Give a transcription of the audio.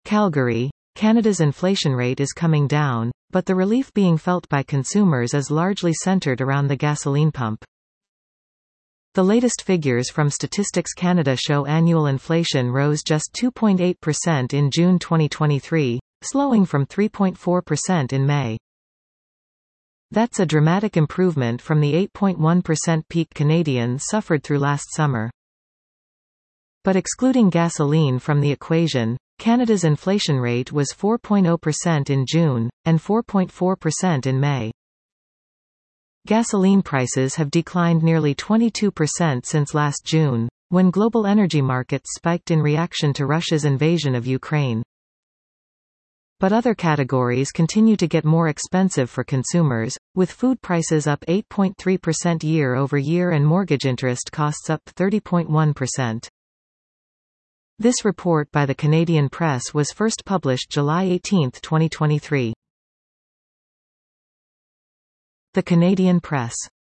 Calgary, Canada's inflation rate is coming down, but the relief being felt by consumers is largely centred around the gasoline pump. The latest figures from Statistics Canada show annual inflation rose just 2.8% in June 2023, slowing from 3.4% in May. That's a dramatic improvement from the 8.1% peak Canadians suffered through last summer. But excluding gasoline from the equation, Canada's inflation rate was 4.0% in June, and 4.4% in May. Gasoline prices have declined nearly 22% since last June, when global energy markets spiked in reaction to Russia's invasion of Ukraine. But other categories continue to get more expensive for consumers, with food prices up 8.3% year-over-year and mortgage interest costs up 30.1%. This report by the Canadian Press was first published July 18, 2023. The Canadian Press.